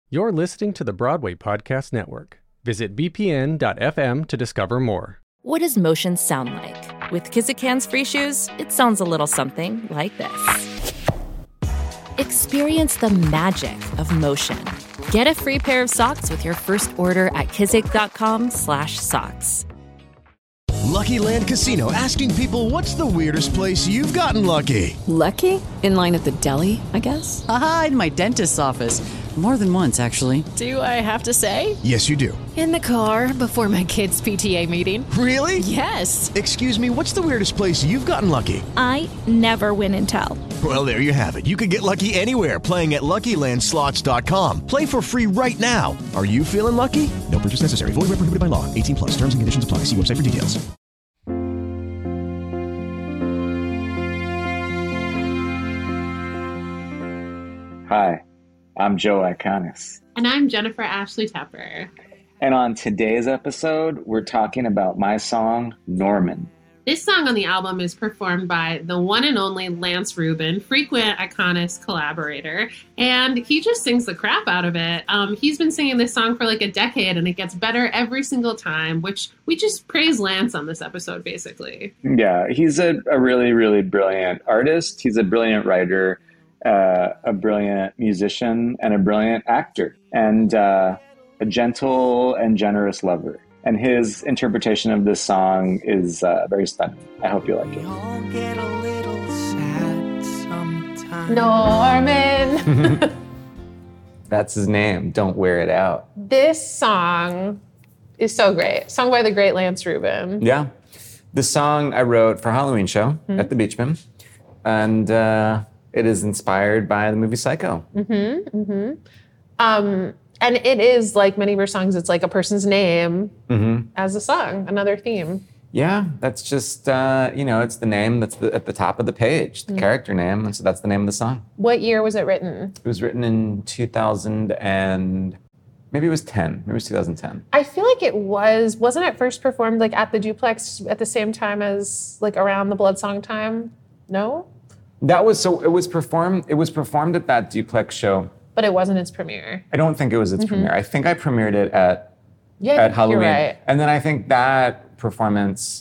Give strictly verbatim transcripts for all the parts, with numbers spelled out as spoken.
You're listening to the Broadway Podcast Network. Visit b p n dot f m to discover more. What does motion sound like? With Kizikans free shoes, it sounds a little something like this. Experience the magic of motion. Get a free pair of socks with your first order at kizik.com slash socks. Lucky Land Casino, asking people, what's the weirdest place you've gotten lucky? Lucky? In line at the deli, I guess? Aha, in my dentist's office. More than once, actually. Do I have to say? Yes, you do. In the car before my kids' P T A meeting. Really? Yes. Excuse me, what's the weirdest place you've gotten lucky? I never win and tell. Well, there you have it. You can get lucky anywhere, playing at lucky land slots dot com. Play for free right now. Are you feeling lucky? No purchase necessary. Void where prohibited by law. eighteen plus. Terms and conditions apply. See website for details. Hi, I'm Joe Iconis. And I'm Jennifer Ashley Tepper. And on today's episode, we're talking about my song, Norman. This song on the album is performed by the one and only Lance Rubin, frequent Iconis collaborator, and he just sings the crap out of it. Um, he's been singing this song for like a decade, and it gets better every single time, which we just praise Lance on this episode, basically. Yeah, he's a, a really, really brilliant artist. He's a brilliant writer. Uh, a brilliant musician and a brilliant actor, and uh, a gentle and generous lover. And his interpretation of this song is uh, very stunning. I hope you like it. Norman! That's his name. Don't wear it out. This song is so great. Sung by the great Lance Rubin. Yeah. The song I wrote for a Halloween show mm-hmm. at the Beachman. And uh, it is inspired by the movie Psycho. Mm-hmm, mm-hmm. Um, and it is, like many of your songs, it's like a person's name mm-hmm. as a song, another theme. Yeah, that's just, uh, you know, it's the name that's the, at the top of the page, the mm-hmm. character name, and so that's the name of the song. What year was it written? It was written in two thousand and maybe it was ten. Maybe it was two thousand ten. I feel like it was, wasn't it first performed like at the Duplex at the same time as like around the Blood Song time? No? That was, so it was performed, it was performed at that Duplex show. But it wasn't its premiere. I don't think it was its mm-hmm. premiere. I think I premiered it at, yeah, at Halloween. You're right. And then I think that performance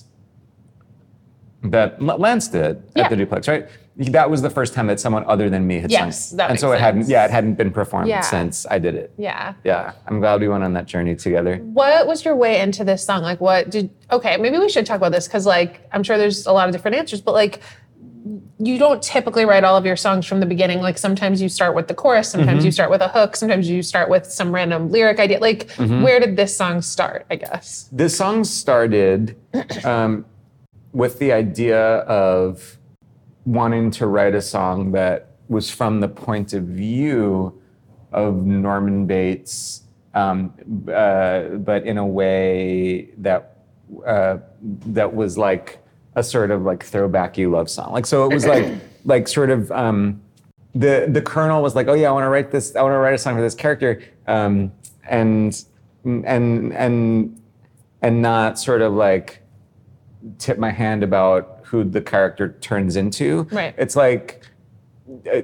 that Lance did yeah. at the Duplex, right? That was the first time that someone other than me had yes, sung. That and makes so it sense. hadn't, yeah, it hadn't been performed yeah. since I did it. Yeah. Yeah. I'm glad we went on that journey together. What was your way into this song? Like what did, okay, maybe we should talk about this because like, I'm sure there's a lot of different answers, but like, you don't typically write all of your songs from the beginning. Like sometimes you start with the chorus, sometimes mm-hmm. you start with a hook, sometimes you start with some random lyric idea. Like mm-hmm. where did this song start, I guess? This song started um, with the idea of wanting to write a song that was from the point of view of Norman Bates, um, uh, but in a way that uh, that was like a sort of like throwbacky love song. Like, so it was like, like sort of, um, the, the Colonel was like, oh yeah, I want to write this, I want to write a song for this character. Um, and, and, and, and not sort of like tip my hand about who the character turns into. Right. It's like uh,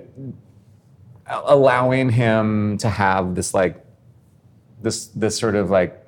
allowing him to have this like, this, this sort of like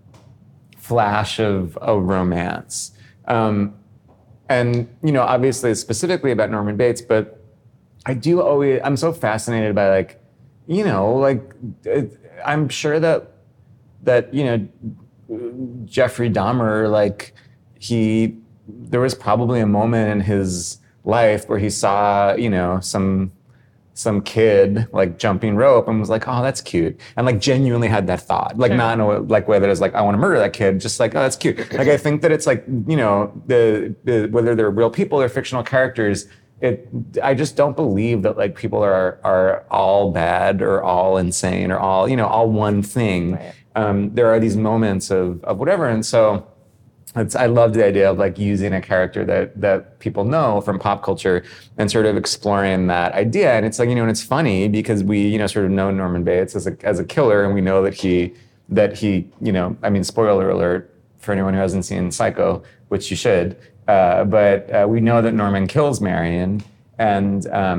flash of a romance. Um, And, you know, obviously specifically about Norman Bates, but I do always, I'm so fascinated by like, you know, like, I'm sure that, that, you know, Jeffrey Dahmer, like he, there was probably a moment in his life where he saw, you know, some, some kid like jumping rope and was like, oh, that's cute. And like genuinely had that thought, like sure. not in a like way that is like, I want to murder that kid. Just like, oh, that's cute. Like, I think that it's like, you know, the, the whether they're real people or fictional characters, it, I just don't believe that like people are, are all bad or all insane or all, you know, all one thing. Right. Um, there are these moments of, of whatever. And so It's, I love the idea of like using a character that that people know from pop culture and sort of exploring that idea. And it's like, you know, and it's funny because we, you know, sort of know Norman Bates as a as a killer, and we know that he that he, you know, I mean, spoiler alert for anyone who hasn't seen Psycho, which you should. Uh, but uh, we know that Norman kills Marion, and um,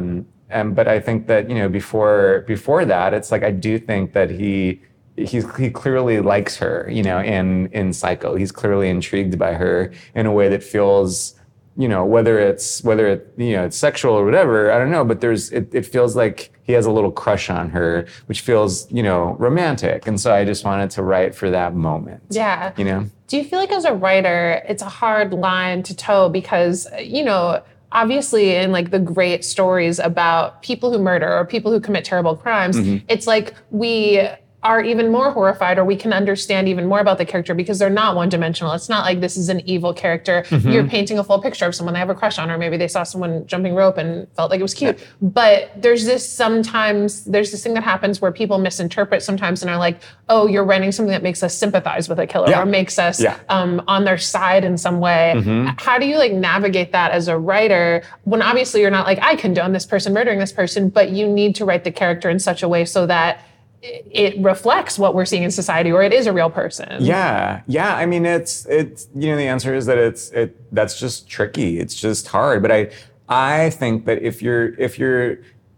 and but I think that, you know, before before that, it's like I do think that he he's he clearly likes her, you know, in in Psycho. He's clearly intrigued by her in a way that feels, you know, whether it's whether it you know it's sexual or whatever, I don't know, but there's it, it feels like he has a little crush on her, which feels, you know, romantic. And so I just wanted to write for that moment. Yeah. You know? Do you feel like as a writer, it's a hard line to toe because, you know, obviously in like the great stories about people who murder or people who commit terrible crimes, mm-hmm. it's like we are even more horrified, or we can understand even more about the character because they're not one-dimensional. It's not like this is an evil character. Mm-hmm. You're painting a full picture of someone they have a crush on, or maybe they saw someone jumping rope and felt like it was cute. Yeah. But there's this sometimes, there's this thing that happens where people misinterpret sometimes and are like, oh, you're writing something that makes us sympathize with a killer yeah. or makes us yeah. um, on their side in some way. Mm-hmm. How do you like navigate that as a writer when obviously you're not like, I condone this person murdering this person, but you need to write the character in such a way so that it reflects what we're seeing in society, or it is a real person. Yeah, yeah. I mean, it's it's you know the answer is that it's it that's just tricky. It's just hard. But I I think that if you're if you're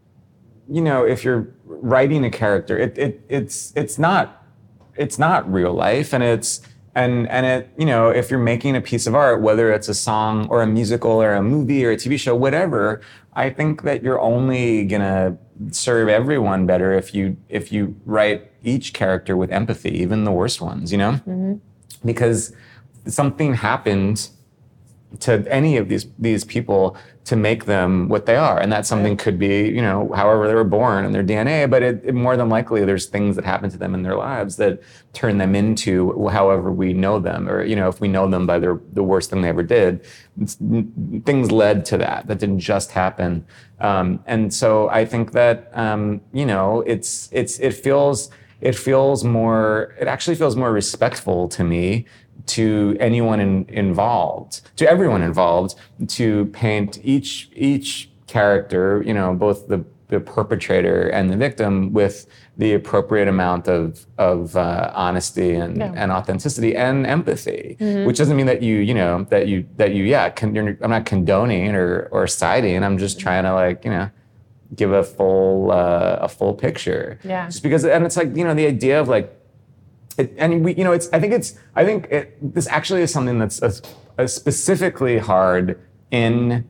you know if you're writing a character, it it it's it's not it's not real life, and it's and and it you know if you're making a piece of art, whether it's a song or a musical or a movie or a T V show, whatever, I think that you're only gonna serve everyone better if you if you write each character with empathy, even the worst ones, you know? Mm-hmm. Because something happened to any of these these people to make them what they are. And that something right. could be, you know, however they were born and their D N A, but it, it more than likely there's things that happen to them in their lives that turn them into however we know them, or, you know, if we know them by their the worst thing they ever did, things led to that. That didn't just happen. Um, and so I think that, um, you know, it's, it's, it feels, it feels more, it actually feels more respectful to me to anyone in, involved, to everyone involved, to paint each each character, you know, both the, the perpetrator and the victim, with the appropriate amount of of uh, honesty and, yeah. and authenticity and empathy. Mm-hmm. Which doesn't mean that you, you know, that you that you, yeah, con- you're, I'm not condoning or or siding. I'm just trying to like, you know, give a full uh, a full picture. Yeah. Just because, and it's like, you know, the idea of like. It, and we, you know, it's. I think it's. I think it, this actually is something that's a, a specifically hard in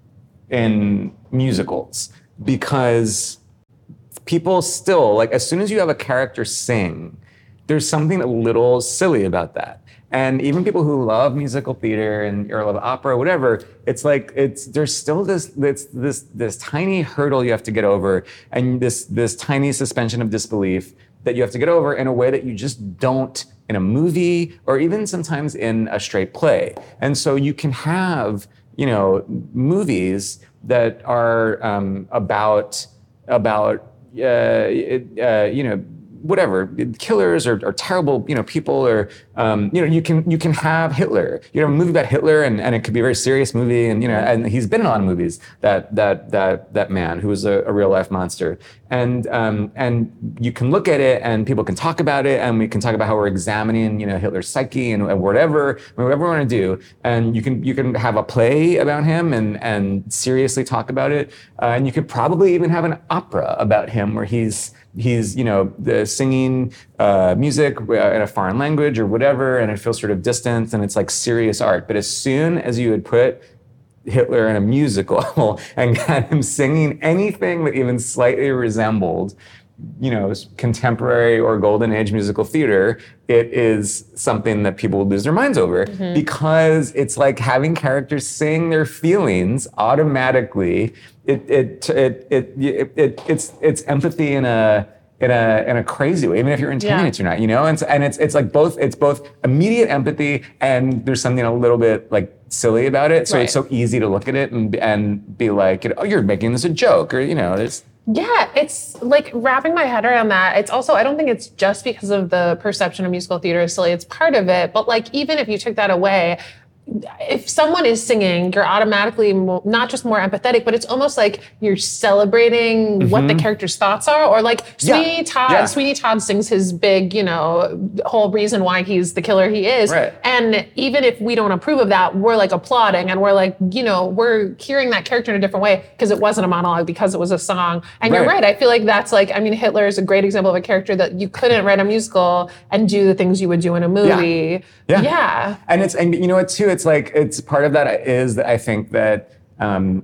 in musicals, because people still like, as soon as you have a character sing, there's something a little silly about that. And even people who love musical theater and or love opera, or whatever, it's like it's there's still this this this this tiny hurdle you have to get over, and this this tiny suspension of disbelief that you have to get over in a way that you just don't in a movie or even sometimes in a straight play. And so you can have, you know, movies that are um, about about uh, uh, you know. whatever, killers or, or terrible, you know, people, or, um, you know, you can, you can have Hitler, you know, a movie about Hitler, and, and it could be a very serious movie. And, you know, and he's been in a lot of movies, that, that, that, that man who was a, a real life monster. And, um, and you can look at it and people can talk about it, and we can talk about how we're examining, you know, Hitler's psyche and, and whatever, whatever we want to do. And you can, you can have a play about him and, and seriously talk about it. Uh, and you could probably even have an opera about him where he's, he's, you know, the singing uh, music in a foreign language or whatever, and it feels sort of distant and it's like serious art. But as soon as you would put Hitler in a musical and got him singing anything that even slightly resembled, you know, contemporary or golden age musical theater, it is something that people would lose their minds over, mm-hmm. because it's like having characters sing their feelings automatically. It it it it, it, it it's it's empathy in a in a in a crazy way, even if you're intending yeah. it to or not, you know. And and it's it's like both it's both immediate empathy, and there's something a little bit like silly about it. So right. it's so easy to look at it and and be like, oh, you're making this a joke, or you know, there's. Yeah, it's like wrapping my head around that. It's also, I don't think it's just because of the perception of musical theater is silly. It's part of it. But like, even if you took that away, if someone is singing, you're automatically mo- not just more empathetic, but it's almost like you're celebrating mm-hmm. what the character's thoughts are. Or like Sweeney yeah. Todd, yeah. Sweeney Todd sings his big, you know, whole reason why he's the killer he is. Right. And even if we don't approve of that, we're like applauding and we're like, you know, we're hearing that character in a different way because it wasn't a monologue, because it was a song. And right. you're right. I feel like that's like, I mean, Hitler is a great example of a character that you couldn't write a musical and do the things you would do in a movie. Yeah. Yeah. yeah. And it's, and you know what too, it's like, it's part of that is that I think that um,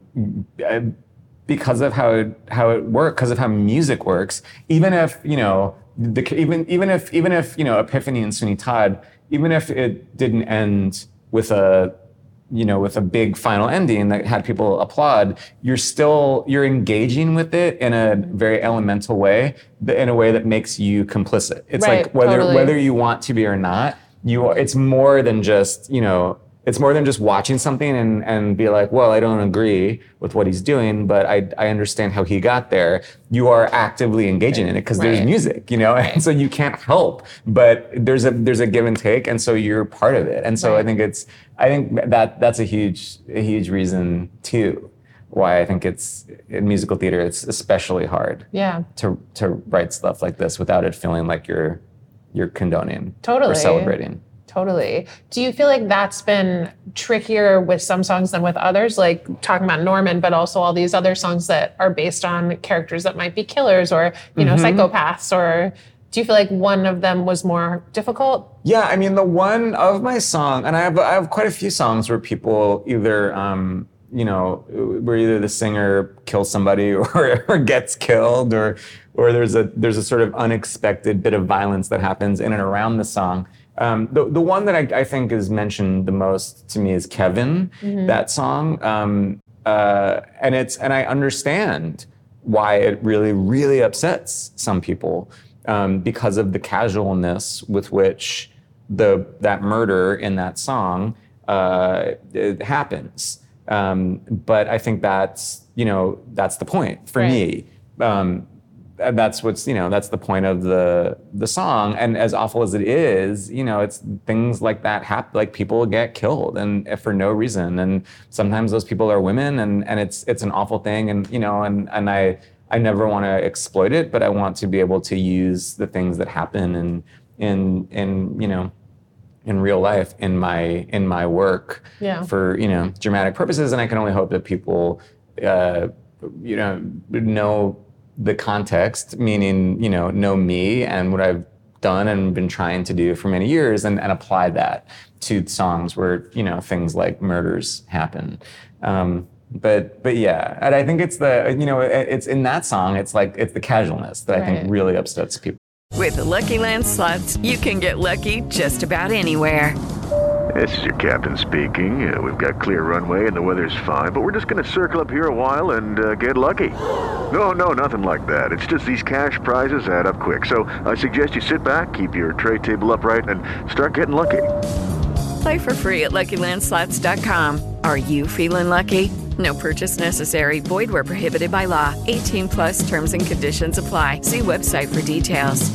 because of how it, how it works, because of how music works, even if, you know, the, even, even if, even if, you know, Epiphany and Sweeney Todd, even if it didn't end with a, you know, with a big final ending that had people applaud, you're still, you're engaging with it in a very elemental way, in a way that makes you complicit. It's right, like whether, totally. whether you want to be or not, you are, it's more than just, you know, it's more than just watching something and, and be like, well, I don't agree with what he's doing, but I, I understand how he got there. You are actively engaging in it because right. there's music, you know, and so you can't help, but there's a, there's a give and take. And so you're part of it. And so right. I think it's, I think that that's a huge, a huge reason too, why I think it's in musical theater, it's especially hard yeah. to, to write stuff like this without it feeling like you're, you're condoning totally. or celebrating. Totally. Do you feel like that's been trickier with some songs than with others? Like talking about Norman, but also all these other songs that are based on characters that might be killers or, you know, mm-hmm. psychopaths, or do you feel like one of them was more difficult? Yeah, I mean, the one of my song, and I have, I have quite a few songs where people either, um, you know, where either the singer kills somebody or, or gets killed, or, or there's a, there's a sort of unexpected bit of violence that happens in and around the song. Um, the the one that I, I think is mentioned the most to me is Kevin, mm-hmm. that song, um, uh, and it's and I understand why it really really upsets some people um, because of the casualness with which the that murder in that song uh, it happens. Um, but I think that's you know that's the point for right. me. Um, That's what's, you know, that's the point of the the song. And as awful as it is, you know, it's things like that happen, like people get killed and for no reason. And sometimes those people are women and, and it's it's an awful thing. And, you know, and, and I I never want to exploit it, but I want to be able to use the things that happen in in in, you know, in real life in my in my work yeah. for, you know, dramatic purposes. And I can only hope that people uh, you know, know the context, meaning, you know, know me and what I've done and been trying to do for many years and, and apply that to songs where, you know, things like murders happen. Um, but, but yeah, and I think it's the, you know, it's in that song, it's like, it's the casualness that right. I think really upsets people. With the Lucky Land Slots, you can get lucky just about anywhere. This is your captain speaking. Uh, we've got clear runway and the weather's fine, but we're just going to circle up here a while and uh, get lucky. No, no, nothing like that. It's just these cash prizes add up quick. So I suggest you sit back, keep your tray table upright, and start getting lucky. Play for free at Lucky Land Slots dot com. Are you feeling lucky? No purchase necessary. Void where prohibited by law. eighteen plus terms and conditions apply. See website for details.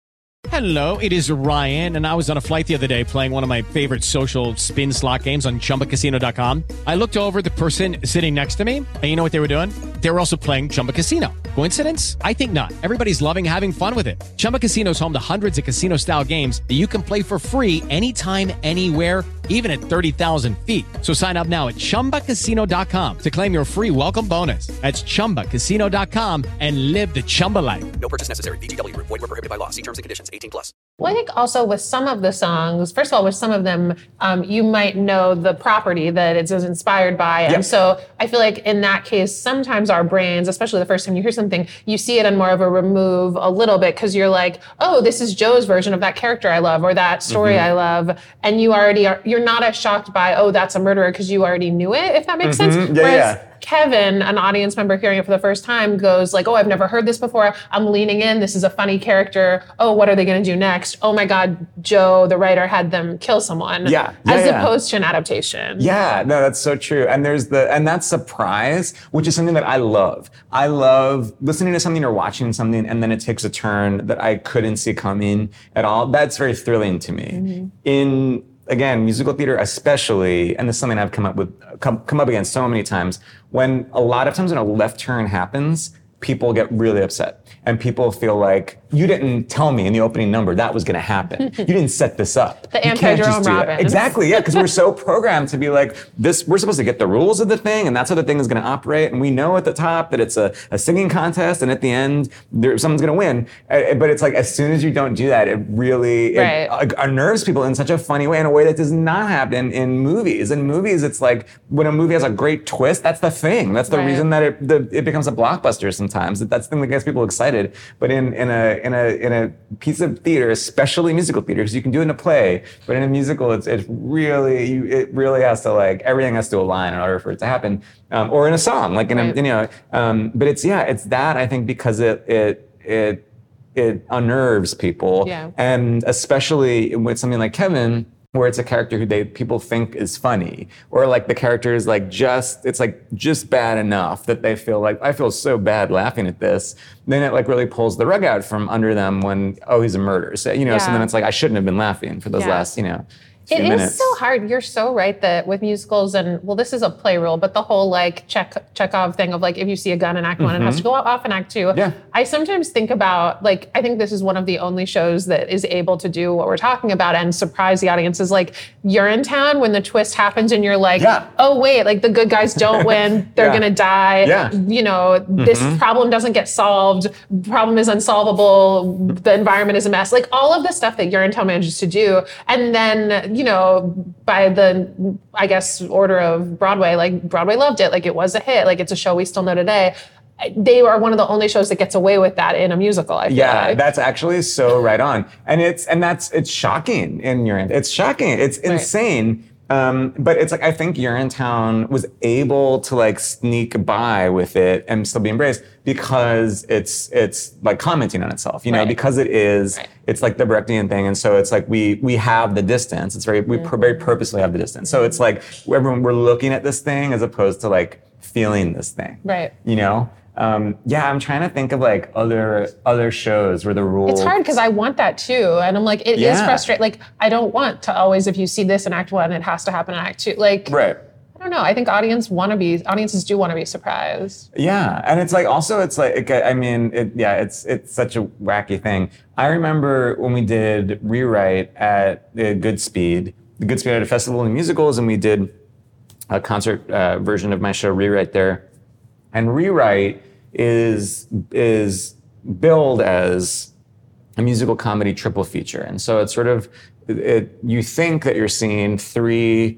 Hello, it is Ryan, and I was on a flight the other day playing one of my favorite social spin slot games on Chumba Casino dot com. I looked over at the person sitting next to me, and you know what they were doing? They were also playing Chumba Casino. Coincidence? I think not. Everybody's loving having fun with it. Chumba Casino is home to hundreds of casino-style games that you can play for free anytime, anywhere, even at thirty thousand feet. So sign up now at Chumba Casino dot com to claim your free welcome bonus. That's Chumba Casino dot com and live the Chumba life. No purchase necessary. V G W. Void where prohibited by law. See terms and conditions. eighteen plus. Well, I think also with some of the songs, first of all, with some of them, um, you might know the property that it's inspired by. And yep. so I feel like in that case, sometimes our brains, especially the first time you hear something, you see it on more of a remove a little bit because you're like, oh, this is Joe's version of that character I love or that story mm-hmm. I love. And you already are, you're not as shocked by, oh, that's a murderer because you already knew it, if that makes mm-hmm. sense. Yeah, Whereas yeah. Kevin, an audience member hearing it for the first time, goes like, oh, I've never heard this before. I'm leaning in. This is a funny character. Oh, what are they going to do next? Oh my God, Joe, the writer, had them kill someone. Yeah. yeah as yeah. opposed to an adaptation. Yeah, no, that's so true. And there's the, and that surprise, which is something that I love. I love listening to something or watching something and then it takes a turn that I couldn't see coming at all. That's very thrilling to me. Mm-hmm. In, again, musical theater especially, and this is something I've come up with, come, come up against so many times, when a lot of times when a left turn happens, people get really upset. And people feel like, you didn't tell me in the opening number that was going to happen. You didn't set this up. The You can't just anti-Jerome do that. Robbins. Exactly, yeah, because we're so programmed to be like, this. We're supposed to get the rules of the thing, and that's how the thing is going to operate. And we know at the top that it's a, a singing contest, and at the end, there, someone's going to win. Uh, But it's like, as soon as you don't do that, it really Right. it, uh, unnerves people in such a funny way, in a way that does not happen in movies. In movies, it's like, when a movie has a great twist, that's the thing. That's the Right. reason that it, the, it becomes a blockbuster sometimes. That's the thing that gets people excited. But in, in a in a in a piece of theater, especially musical theater, because you can do it in a play, but in a musical, it's it's really you, it really has to like everything has to align in order for it to happen. Um, or in a song, like in Right. a you know. Um, but it's yeah, it's that I think because it it it it unnerves people, Yeah. and especially with something like Kevin, where it's a character who they people think is funny, or like the character is like just it's like just bad enough that they feel like I feel so bad laughing at this. Then it like really pulls the rug out from under them when oh he's a murderer, so you know. So Yeah. then it's like I shouldn't have been laughing for those Yeah. last you know. few It is minutes. so hard. You're so right that with musicals, and well, this is a play rule, but the whole like check Chekhov thing of like if you see a gun in Act One, it has Mhm. to go off in Act Two. Yeah. I sometimes think about like I think this is one of the only shows that is able to do what we're talking about and surprise the audience. Is like you're in town when the twist happens, and you're like, Yeah. oh wait, like the good guys don't win, they're Yeah. gonna die. Yeah. You know, this Mhm. problem doesn't get solved. Problem is unsolvable. The environment is a mess. Like all of the stuff that Urinetown manages to do, and then you know. By the, I guess, order of Broadway, like Broadway loved it, like it was a hit, like it's a show we still know today. They are one of the only shows that gets away with that in a musical. I feel Yeah, like. that's actually so right on, and it's and that's it's shocking in Urinetown. It's shocking. It's Right. insane. Um, but it's like I think Urinetown was able to like sneak by with it and still be embraced because it's it's like commenting on itself, you know, Right. because it is Right. it's like the Brechtian thing, and so it's like we we have the distance. It's very we Mm-hmm. pur- very purposely have the distance. So it's like everyone we're looking at this thing as opposed to like feeling this thing, Right. you know. Um, yeah, I'm trying to think of like other other shows where the rules. It's hard because I want that too. And I'm like, it is Yeah. frustrating. Like, I don't want to always, if you see this in Act One, it has to happen in Act Two. Like, Right. I don't know. I think audience want to be, audiences do want to be surprised. Yeah, and it's like also it's like I mean it, yeah it's it's such a wacky thing. I remember when we did Rewrite at the Goodspeed, the Goodspeed at a festival of musicals, and we did a concert uh, version of my show Rewrite there, and Rewrite is is billed as a musical comedy triple feature, and so it's sort of it, it, you think that you're seeing three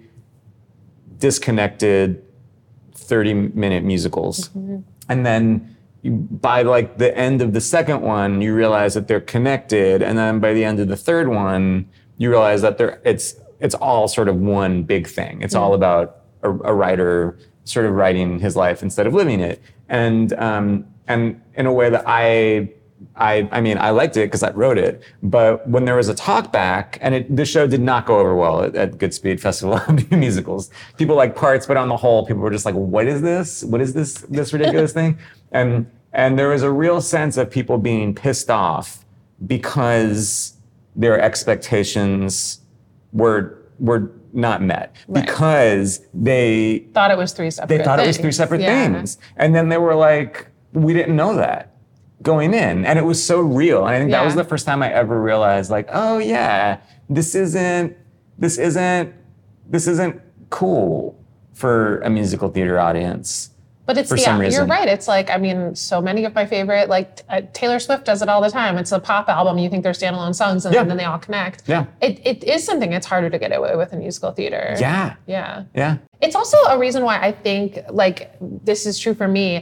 disconnected thirty minute musicals. Mm-hmm. And then you, by like the end of the second one, you realize that they're connected. And then by the end of the third one, you realize that they're, it's, it's all sort of one big thing. It's all about a, a writer sort of writing his life instead of living it. And, um, and in a way that I, I, I mean, I liked it because I wrote it, but when there was a talk back, and it, the show did not go over well at, at Goodspeed Festival of Musicals. People liked parts, but on the whole, people were just like, "What is this? What is this? This ridiculous thing?" And and there was a real sense of people being pissed off because their expectations were were not met Right. because they Thought it was three separate they thought things. it was three separate Yeah. things, and then they were like, "We didn't know that." Going in, and it was so real. And I think that Yeah. was the first time I ever realized, like, oh yeah, this isn't, this isn't, this isn't cool for a musical theater audience. But it's for the, some you're reason. right. It's like, I mean, so many of my favorite, like uh, Taylor Swift does it all the time. It's a pop album. You think they're standalone songs and Yeah. then they all connect. Yeah. It, it is something it's harder to get away with in musical theater. Yeah. Yeah. Yeah. It's also a reason why I think, like, this is true for me.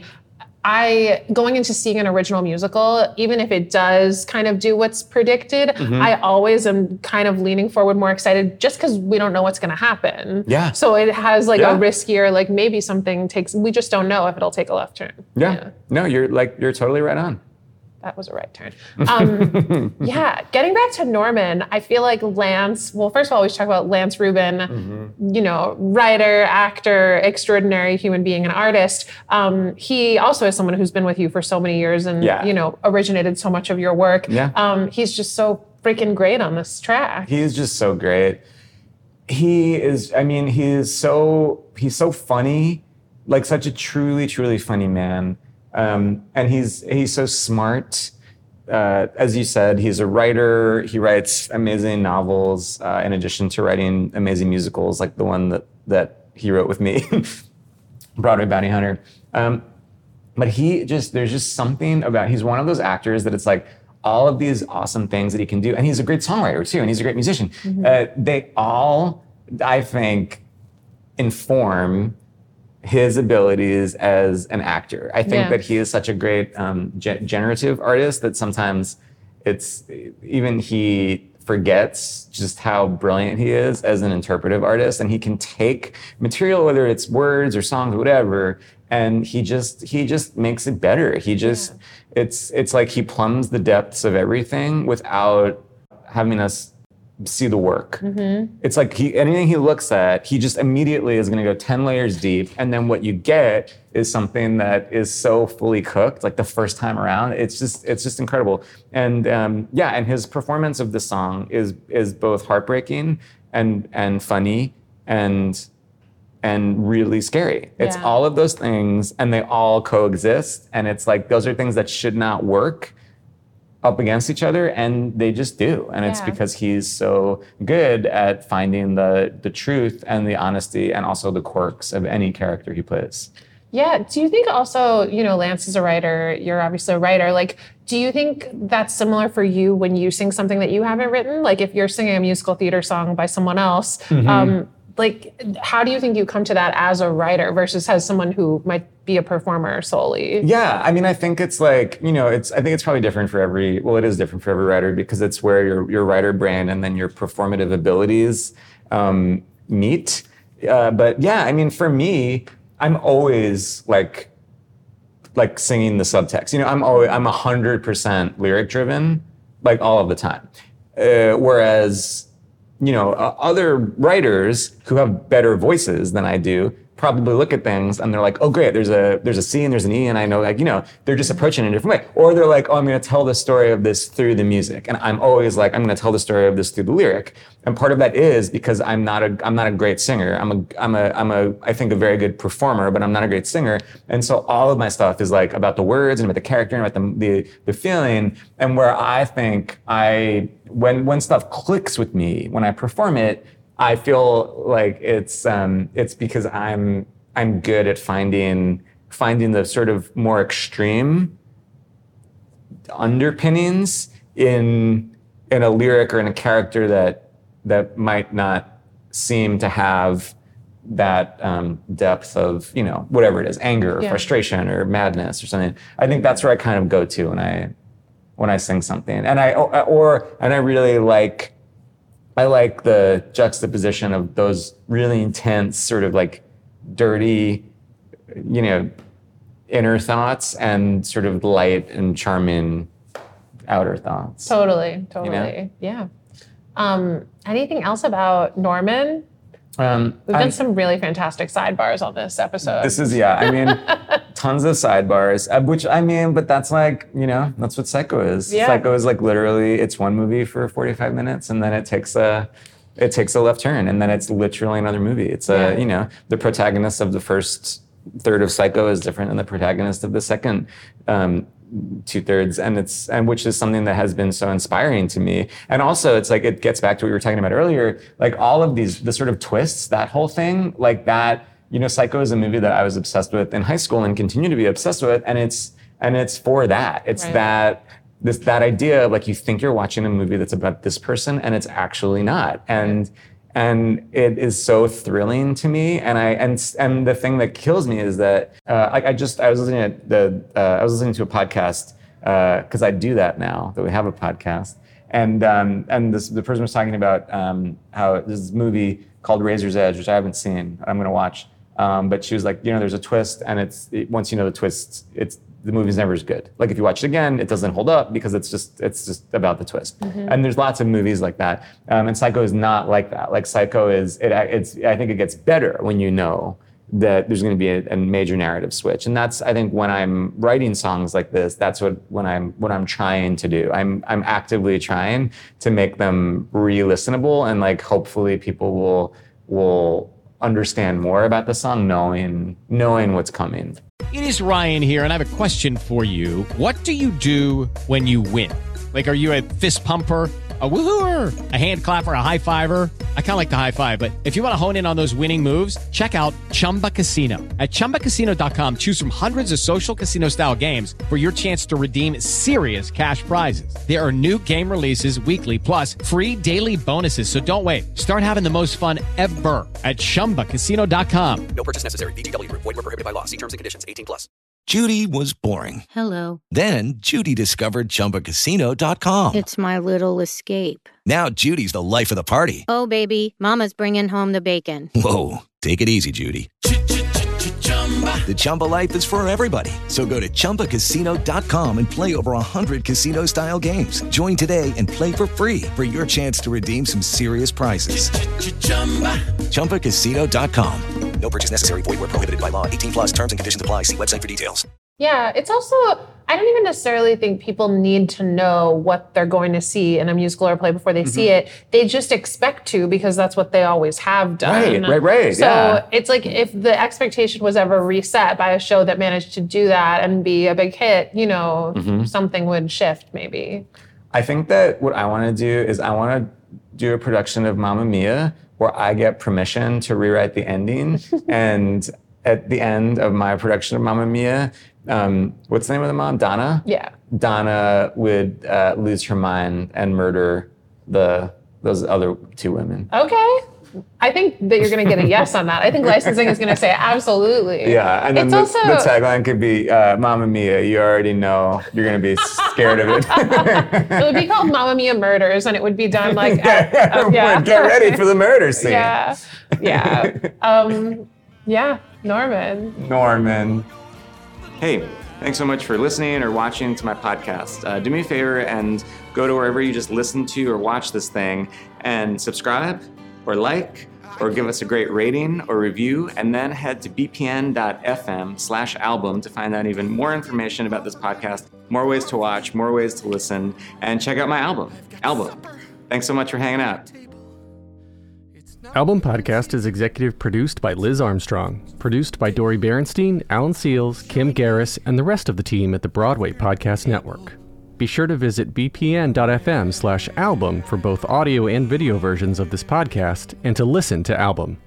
I, going into seeing an original musical, even if it does kind of do what's predicted, Mhm. I always am kind of leaning forward more excited just because we don't know what's going to happen. Yeah. So it has like Yeah. a riskier, like maybe something takes, we just don't know if it'll take a left turn. Yeah. No, you're like, you're totally right on. That was a right turn. Um, yeah, getting back to Norman, I feel like Lance, well, first of all, we should talk about Lance Rubin, Mm-hmm. you know, writer, actor, extraordinary human being, and artist. Um, he also is someone who's been with you for so many years and, Yeah. you know, originated so much of your work. Yeah. Um, he's just so freaking great on this track. He's just so great. he is, I mean, he is so, he's so funny, like such a truly, truly funny man. Um, and he's, he's so smart. Uh, as you said, he's a writer. He writes amazing novels, uh, in addition to writing amazing musicals like the one that, that he wrote with me, Broadway Bounty Hunter. Um, but he just, there's just something about, he's one of those actors that it's like, all of these awesome things that he can do. And he's a great songwriter too, and he's a great musician. Mm-hmm. Uh, they all, I think, inform his abilities as an actor. I think yeah. that he is such a great um, ge- generative artist that sometimes it's, even he forgets just how brilliant he is as an interpretive artist. And he can take material, whether it's words or songs or whatever, and he just he just makes it better. He just yeah. it's it's like he plumbs the depths of everything without having us see the work. Mm-hmm. It's like he anything he looks at, he just immediately is going to go ten layers deep, and then what you get is something that is so fully cooked, like the first time around. It's just it's just incredible. And um, yeah, and his performance of the song is is both heartbreaking and and funny and. and really scary. It's yeah. all of those things, and they all coexist. And it's like, those are things that should not work up against each other, and they just do. And yeah. it's because he's so good at finding the the truth and the honesty and also the quirks of any character he plays. Yeah. Do you think also, you know, Lance is a writer, you're obviously a writer, like, do you think that's similar for you when you sing something that you haven't written? Like if you're singing a musical theater song by someone else, mm-hmm. um, like, how do you think you come to that as a writer versus as someone who might be a performer solely? Yeah, I mean, I think it's like, you know, it's, I think it's probably different for every, well, it is different for every writer because it's where your, your writer brain and then your performative abilities um, meet. Uh, but yeah, I mean, for me, I'm always like, like singing the subtext. You know, I'm always, I'm a hundred percent lyric driven, like all of the time. Uh, whereas, you know, uh, other writers who have better voices than I do probably look at things and they're like, oh, great, there's a there's a C and there's an E, and I know, like, you know, they're just approaching it in a different way. Or they're like, oh, I'm going to tell the story of this through the music. And I'm always like, I'm going to tell the story of this through the lyric. And part of that is because I'm not a I'm not a great singer. I'm a I'm a I'm a I think a very good performer, but I'm not a great singer. And so all of my stuff is like about the words and about the character and about the the, the feeling. And where I think I when when stuff clicks with me when I perform it, I feel like it's um, it's because I'm I'm good at finding finding the sort of more extreme underpinnings in in a lyric or in a character that that might not seem to have that um, depth of, you know, whatever it is, anger or yeah. frustration or madness or something. I think that's where I kind of go to when I when I sing something, and I or and I really like. I like the juxtaposition of those really intense, sort of like dirty, you know, inner thoughts and sort of light and charming outer thoughts. Totally, totally. You know? Yeah. Um, anything else about Norman? Um, We've done I'm, some really fantastic sidebars on this episode. This is, yeah, I mean, tons of sidebars, uh, which, I mean, but that's like, you know, that's what Psycho is. Yeah. Psycho is like literally, it's one movie for forty-five minutes and then it takes a, it takes a left turn and then it's literally another movie. It's a, yeah. you know, the protagonist of the first third of Psycho is different than the protagonist of the second um, two thirds, and it's and which is something that has been so inspiring to me. And also, it's like it gets back to what we were talking about earlier. Like all of these, the sort of twists, that whole thing, like that. You know, Psycho is a movie that I was obsessed with in high school and continue to be obsessed with, and it's and it's for that. It's right. that this that idea of like you think you're watching a movie that's about this person, and it's actually not. And And it is so thrilling to me, and I and and the thing that kills me is that uh, I, I just I was listening at the uh, I was listening to a podcast because uh, I do that now that we have a podcast, and um, and this, the person was talking about um, how this movie called Razor's Edge, which I haven't seen, I'm going to watch, um, but she was like, you know, there's a twist, and it's it, once you know the twist, it's the movie's never as good. Like if you watch it again, it doesn't hold up because it's just it's just about the twist. Mm-hmm. And there's lots of movies like that. Um, and Psycho is not like that. Like Psycho is it it's I think it gets better when you know that there's going to be a, a major narrative switch. And that's, I think, when I'm writing songs like this, that's what when I'm what I'm trying to do. I'm I'm actively trying to make them re-listenable, and like hopefully people will will understand more about the song knowing knowing what's coming. It is Ryan here, and I have a question for you. What do you do when you win? Like, are you a fist pumper, a woohooer, a hand clapper, a high fiver? I kind of like the high five, but if you want to hone in on those winning moves, check out Chumba Casino. At chumba casino dot com, choose from hundreds of social casino style games for your chance to redeem serious cash prizes. There are new game releases weekly, plus free daily bonuses. So don't wait. Start having the most fun ever at chumba casino dot com. No purchase necessary. V G W Group. Void where prohibited by law. See terms and conditions. eighteen plus. Judy was boring. Hello. Then Judy discovered Chumba Casino dot com. It's my little escape. Now Judy's the life of the party. Oh, baby, mama's bringing home the bacon. Whoa, take it easy, Judy. The Chumba life is for everybody. So go to chumba casino dot com and play over one hundred casino-style games. Join today and play for free for your chance to redeem some serious prizes. chumba casino dot com. No purchase necessary. Void where prohibited by law. eighteen plus terms and conditions apply. See website for details. Yeah, it's also, I don't even necessarily think people need to know what they're going to see in a musical or play before they mm-hmm. see it. They just expect to, because that's what they always have done. Right, right, right. So yeah. it's like if the expectation was ever reset by a show that managed to do that and be a big hit, you know, mm-hmm. something would shift maybe. I think that what I want to do is I want to do a production of Mamma Mia where I get permission to rewrite the ending. And at the end of my production of Mamma Mia, um, what's the name of the mom? Donna? Yeah. Donna would uh, lose her mind and murder the those other two women. Okay. I think that you're going to get a yes on that. I think licensing is going to say absolutely. Yeah, and then the, also... the tagline could be, uh, Mamma Mia, you already know you're going to be scared of it. It would be called Mamma Mia Murders, and it would be done like... yeah, uh, yeah. Get ready for the murder scene. Yeah, yeah. Um, yeah, Norman. Norman. Hey, thanks so much for listening or watching to my podcast. Uh, do me a favor and go to wherever you just listen to or watch this thing and subscribe or like or give us a great rating or review, and then head to bpn.fm slash album to find out even more information about this podcast, more ways to watch, more ways to listen, and check out my album, Album. Thanks so much for hanging out. Album Podcast is executive produced by Liz Armstrong, produced by Dori Berenstein, Alan Seals, Kim Garris, and the rest of the team at the Broadway Podcast Network. Be sure to visit bpn.fm slash album for both audio and video versions of this podcast and to listen to Album.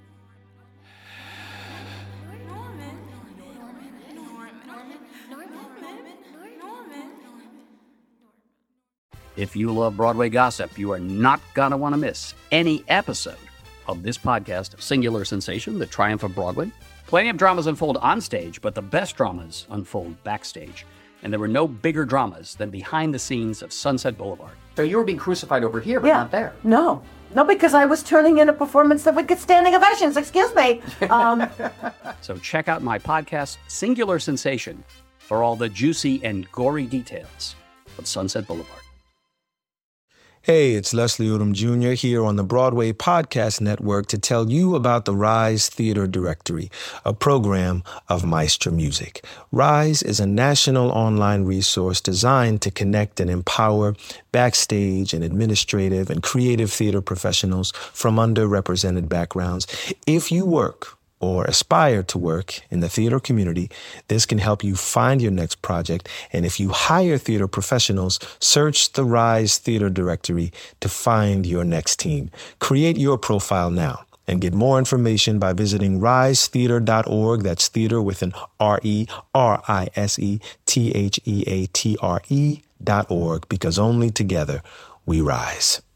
If you love Broadway gossip, you are not going to want to miss any episode of this podcast, Singular Sensation, The Triumph of Broadway. Plenty of dramas unfold on stage, but the best dramas unfold backstage. And there were no bigger dramas than behind the scenes of Sunset Boulevard. So you were being crucified over here, but yeah. not there. No. No, because I was turning in a performance that would get standing ovations. Excuse me. Um, so check out my podcast, Singular Sensation, for all the juicy and gory details of Sunset Boulevard. Hey, it's Leslie Odom Junior here on the Broadway Podcast Network to tell you about the Rise Theater Directory, a program of Maestro Music. Rise is a national online resource designed to connect and empower backstage and administrative and creative theater professionals from underrepresented backgrounds. If you work or aspire to work in the theater community, this can help you find your next project. And if you hire theater professionals, search the Rise Theater Directory to find your next team. Create your profile now and get more information by visiting rise theater dot org. That's theater with an R E R I S E T H E A T R E dot org, because only together we rise.